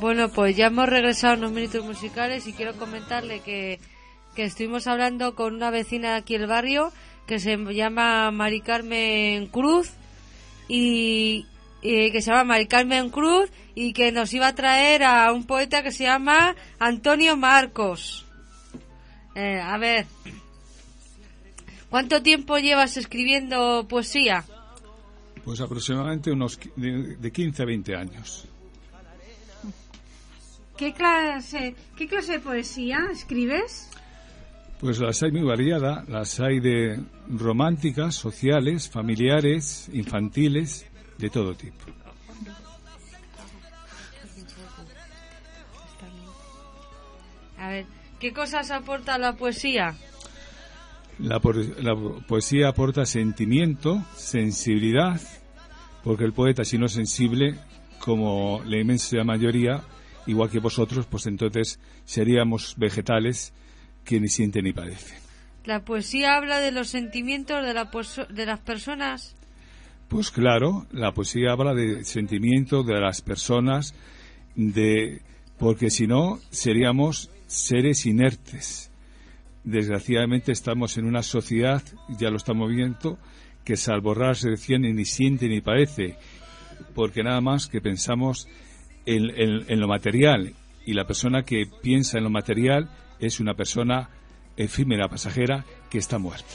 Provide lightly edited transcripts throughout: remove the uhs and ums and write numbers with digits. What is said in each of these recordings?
Bueno, pues ya hemos regresado a unos minutos musicales y quiero comentarle que estuvimos hablando con una vecina de aquí del barrio que se llama Mari Carmen Cruz y que se llama Mari Carmen Cruz y que nos iba a traer a un poeta que se llama Antonio Marcos. A ver, ¿cuánto tiempo llevas escribiendo poesía? Pues aproximadamente unos de 15 a 20 años. ¿Qué clase de poesía escribes? Pues las hay muy variadas, las hay de románticas, sociales, familiares, infantiles, de todo tipo. A ver, ¿qué cosas aporta la poesía? La poesía aporta sentimiento, sensibilidad, porque el poeta, si no es sensible, como la inmensa mayoría, igual que vosotros, pues entonces seríamos vegetales que ni sienten ni padecen. ¿La poesía habla de los sentimientos de las personas? Pues claro, la poesía habla de sentimientos de las personas, porque si no seríamos seres inertes. Desgraciadamente estamos en una sociedad, ya lo estamos viendo, que salvo raras excepciones ni siente ni padece, porque nada más que pensamos en lo material, y la persona que piensa en lo material es una persona efímera, pasajera, que está muerta.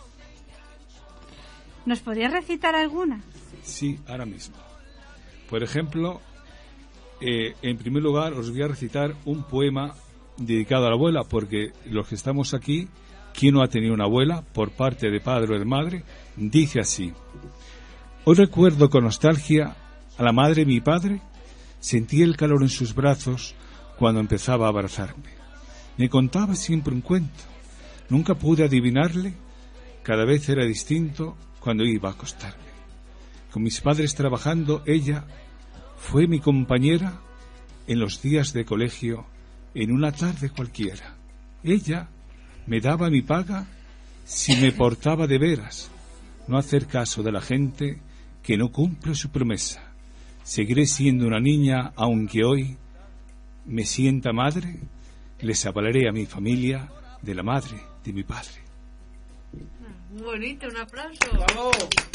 ¿Nos podrías recitar alguna? Sí, ahora mismo. Por ejemplo, en primer lugar os voy a recitar un poema dedicado a la abuela, porque los que estamos aquí, ¿quién no ha tenido una abuela por parte de padre o de madre? Dice así: hoy recuerdo con nostalgia a la madre de mi padre, sentí el calor en sus brazos cuando empezaba a abrazarme. Me contaba siempre un cuento, nunca pude adivinarle, cada vez era distinto cuando iba a acostarme. Con mis padres trabajando, ella fue mi compañera en los días de colegio, en una tarde cualquiera. Ella me daba mi paga si me portaba de veras. No hacer caso de la gente que no cumple su promesa. Seguiré siendo una niña aunque hoy me sienta madre. Les avalaré a mi familia de la madre de mi padre. Muy bonito, un aplauso. ¡Bravo!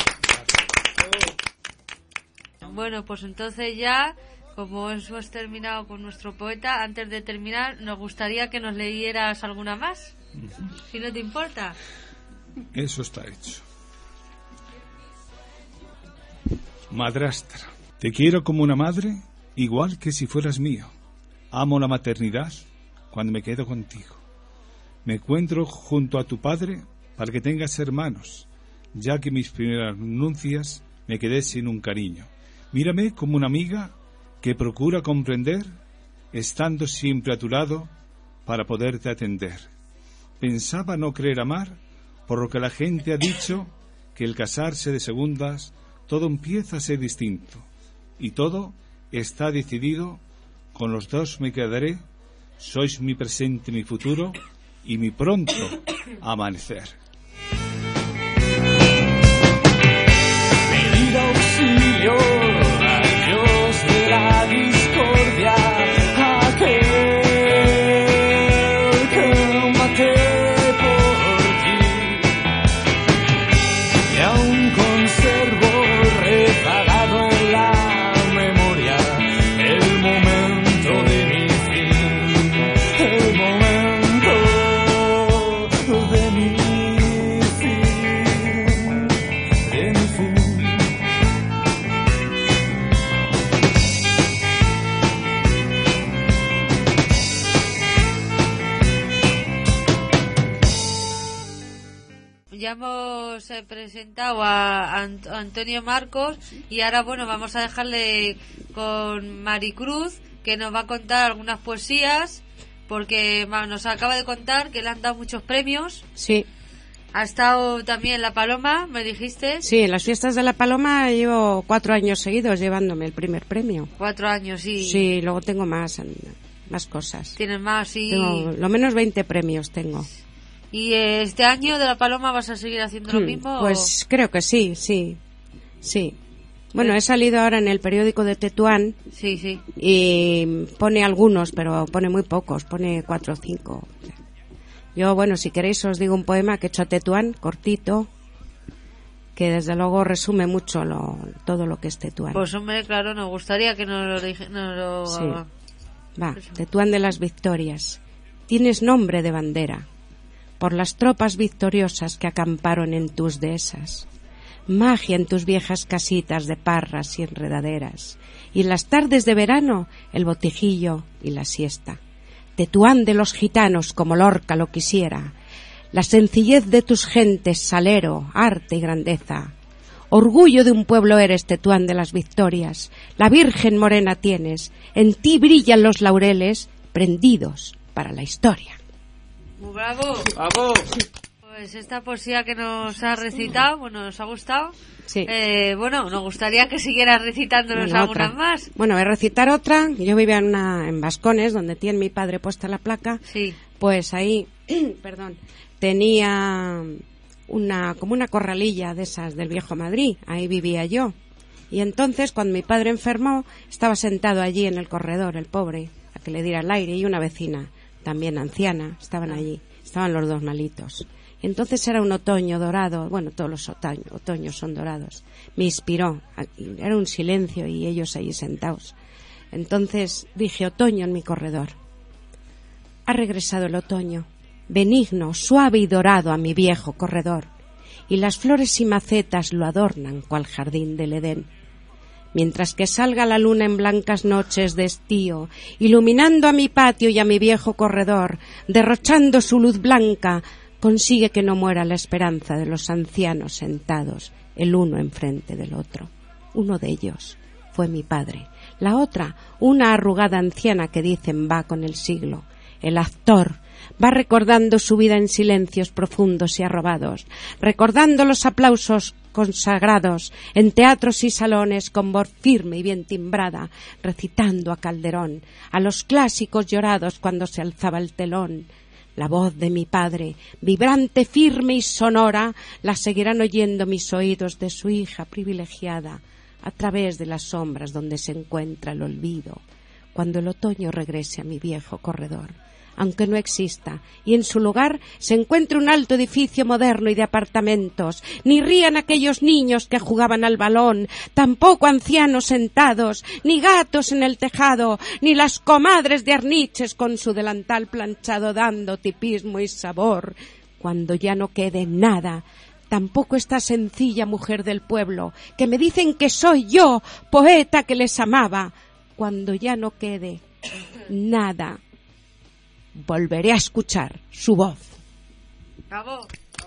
Bueno, pues entonces ya, como hemos terminado con nuestro poeta, antes de terminar, nos gustaría que nos leyeras alguna más, si no te importa. Eso está hecho. Madrastra, te quiero como una madre, igual que si fueras mío. Amo la maternidad cuando me quedo contigo. Me encuentro junto a tu padre para que tengas hermanos, ya que mis primeras nupcias me quedé sin un cariño. Mírame como una amiga que procura comprender, estando siempre a tu lado para poderte atender. Pensaba no querer amar, por lo que la gente ha dicho que el casarse de segundas todo empieza a ser distinto, y todo está decidido, con los dos me quedaré, sois mi presente, mi futuro y mi pronto amanecer. Pedir auxilio al Dios de la discordia, aquel que maté por ti, y aún conservo rezagado en la memoria el momento de mi fin, el momento de mi fin, de mi fin. Ya hemos presentado a Antonio Marcos y ahora, bueno, vamos a dejarle con Maricruz, que nos va a contar algunas poesías, porque nos acaba de contar que le han dado muchos premios. Sí. Ha estado también en La Paloma, me dijiste. Sí, en las fiestas de La Paloma llevo 4 años seguidos llevándome el primer premio. 4 años, sí. Sí, luego tengo más cosas. Tienes más, sí. Tengo, lo menos 20 premios tengo. ¿Y este año de La Paloma vas a seguir haciendo lo mismo? Pues creo que sí. Bueno, he salido ahora en el periódico de Tetuán. Sí, sí. Y pone algunos, pero pone muy pocos, pone 4 o 5. Yo, bueno, si queréis os digo un poema que he hecho a Tetuán, cortito, que desde luego resume mucho todo lo que es Tetuán. Pues hombre, claro, nos gustaría que nos lo... Sí. Va, Tetuán de las Victorias. Tienes nombre de bandera por las tropas victoriosas que acamparon en tus dehesas. Magia en tus viejas casitas de parras y enredaderas. Y en las tardes de verano, el botijillo y la siesta. Tetuán de los gitanos, como Lorca lo quisiera. La sencillez de tus gentes, salero, arte y grandeza. Orgullo de un pueblo eres, Tetuán de las Victorias. La Virgen morena tienes. En ti brillan los laureles, prendidos para la historia. ¡Muy bravo! ¡Bravo! Pues esta poesía que nos ha recitado, bueno, nos ha gustado. Sí. Bueno, nos gustaría que siguieras recitándonos Venga, algunas otra. más. Bueno, voy a recitar otra. Yo vivía en Bascones, donde tiene mi padre puesta la placa. Sí. Pues ahí, perdón, tenía como una corralilla de esas del viejo Madrid. Ahí vivía yo. Y entonces, cuando mi padre enfermó, estaba sentado allí en el corredor, el pobre, a que le diera el aire, y una vecina, también anciana, estaban allí. Estaban los dos malitos. Y entonces era un otoño dorado, bueno, todos los otoños son dorados. Me inspiró, era un silencio y ellos allí sentados. Entonces dije, otoño en mi corredor. Ha regresado el otoño, benigno, suave y dorado a mi viejo corredor, y las flores y macetas lo adornan cual jardín del Edén. Mientras que salga la luna en blancas noches de estío, iluminando a mi patio y a mi viejo corredor, derrochando su luz blanca, consigue que no muera la esperanza de los ancianos sentados, el uno enfrente del otro. Uno de ellos fue mi padre, la otra, una arrugada anciana que dicen va con el siglo. El actor va recordando su vida en silencios profundos y arrobados, recordando los aplausos consagrados en teatros y salones con voz firme y bien timbrada, recitando a Calderón, a los clásicos llorados cuando se alzaba el telón. La voz de mi padre, vibrante, firme y sonora, la seguirán oyendo mis oídos de su hija privilegiada, a través de las sombras donde se encuentra el olvido, cuando el otoño regrese a mi viejo corredor, aunque no exista, y en su lugar se encuentre un alto edificio moderno y de apartamentos, ni rían aquellos niños que jugaban al balón, tampoco ancianos sentados, ni gatos en el tejado, ni las comadres de Arniches con su delantal planchado dando tipismo y sabor, cuando ya no quede nada. Tampoco esta sencilla mujer del pueblo, que me dicen que soy yo, poeta que les amaba. Cuando ya no quede nada, volveré a escuchar su voz. ¡Bravo!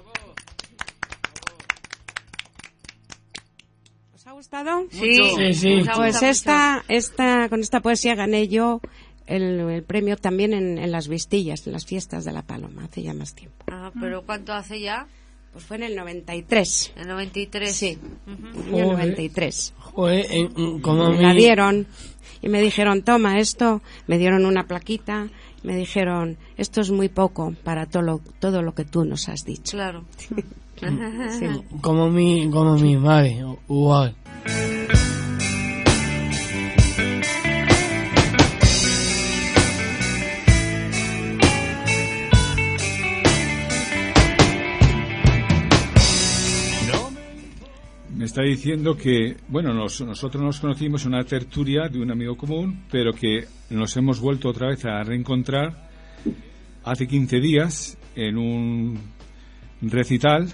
¿Os ha gustado? Sí, Sí. nos ha Pues gustado con esta poesía gané yo el premio también en las Vistillas, en las fiestas de la Paloma, hace ya más tiempo. mucho. Ah, pero ¿cuánto hace ya? Pues fue en el 93. En 93. Sí, Ujú. en el 93. Joder, como Me la dieron y me dijeron, toma esto, me dieron una plaquita, me dijeron, esto es muy poco para todo lo que tú nos has dicho. Claro. Sí. como mi madre, igual. Me está diciendo que, bueno, nosotros nos conocimos en una tertulia de un amigo común, pero que nos hemos vuelto otra vez a reencontrar hace 15 días en un recital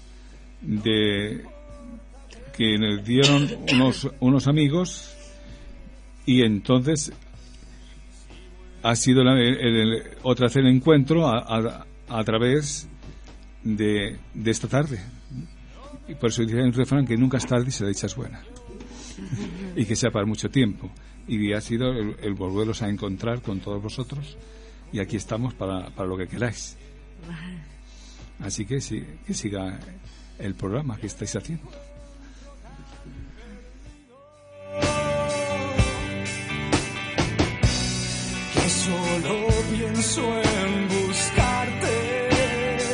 que nos dieron unos amigos, y entonces ha sido otra vez el encuentro a través de esta tarde. Y por eso dice un refrán que nunca es tarde si la dicha es buena. Y que sea para mucho tiempo. Y ha sido el volveros a encontrar con todos vosotros. Y aquí estamos para lo que queráis. Así que sí, que siga el programa que estáis haciendo. Que solo pienso en buscarte.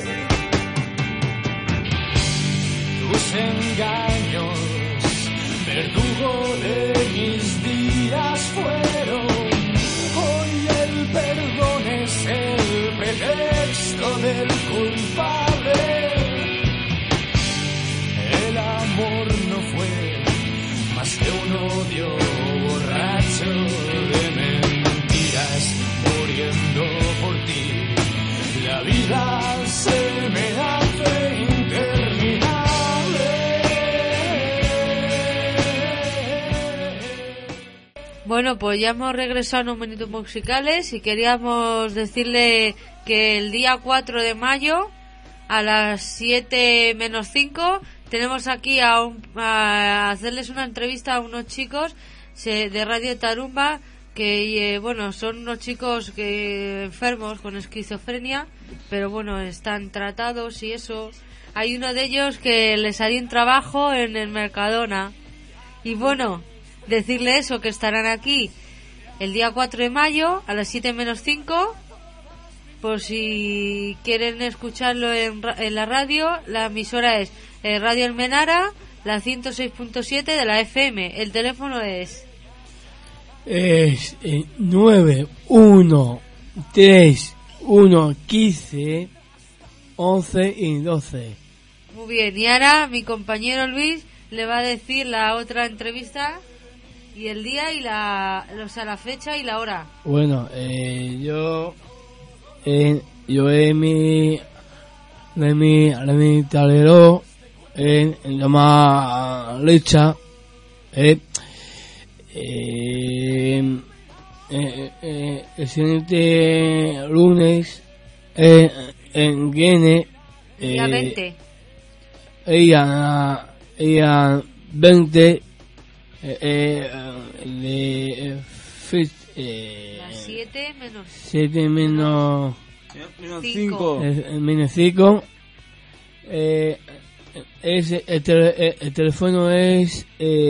Tus engaños me verdugo de mis días fueron. Hoy el perdón es el pretexto del culpable. El amor no fue más que un odio borracho de mentiras, muriendo por ti. La vida se me hace interminable. Bueno, pues ya hemos regresado a unos minutos musicales y queríamos decirle que el día 4 de mayo a las 7 menos 5 tenemos aquí a hacerles una entrevista a unos chicos de Radio Tarumba que bueno, son unos chicos que enfermos con esquizofrenia, pero bueno, están tratados y eso. Hay uno de ellos que les haría un trabajo en el Mercadona y bueno, decirle eso, que estarán aquí el día 4 de mayo a las 7 menos 5. Por si quieren escucharlo en la radio, la emisora es Radio Almenara, la 106.7 de la FM. El teléfono es 91315 11 y 12. Muy bien, y ahora mi compañero Luis le va a decir la otra entrevista y el día y la fecha y la hora. Bueno, yo en mi talero en la más lecha el siguiente lunes en Guinea Día 20. ella 20 de Las 7 menos 7 menos 5. Menos 5. El teléfono es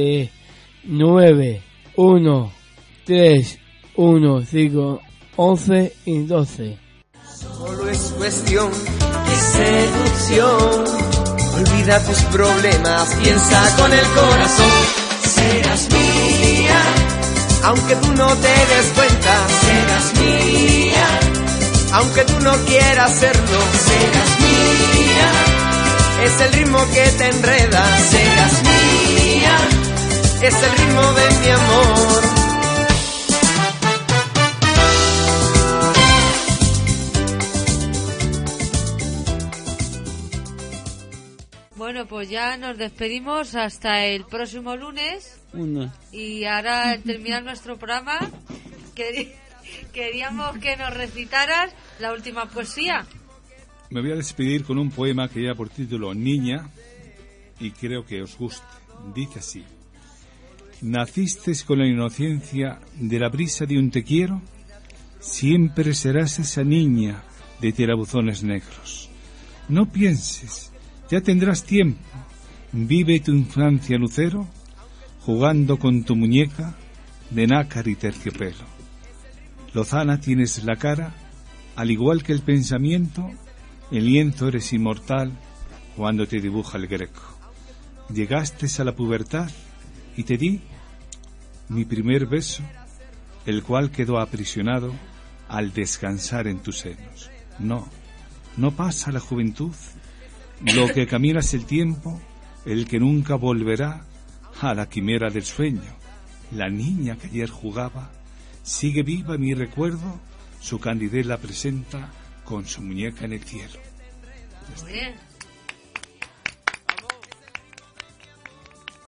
91315 11 y 12. Solo es cuestión de seducción. Olvida tus problemas, piensa con el corazón. Serás mía, aunque tú no te des cuenta. Serás mía, aunque tú no quieras serlo. Serás mía, es el ritmo que te enreda. Serás mía, es el ritmo de mi amor. Bueno, pues ya nos despedimos hasta el próximo lunes. Y ahora, al terminar nuestro programa, queríamos que nos recitaras la última poesía. Me voy a despedir con un poema que lleva por título Niña y creo que os guste. Dice así: nacistes con la inocencia de la brisa de un te quiero, siempre serás esa niña de tirabuzones negros. No pienses, ya tendrás tiempo, vive tu infancia lucero, jugando con tu muñeca de nácar y terciopelo. Lozana tienes la cara, al igual que el pensamiento, el lienzo eres inmortal cuando te dibuja el Greco. Llegaste a la pubertad y te di mi primer beso, el cual quedó aprisionado al descansar en tus senos. No pasa la juventud, lo que camina es el tiempo, el que nunca volverá a la quimera del sueño. La niña que ayer jugaba sigue viva en mi recuerdo, su candidez la presenta con su muñeca en el cielo. Muy bien.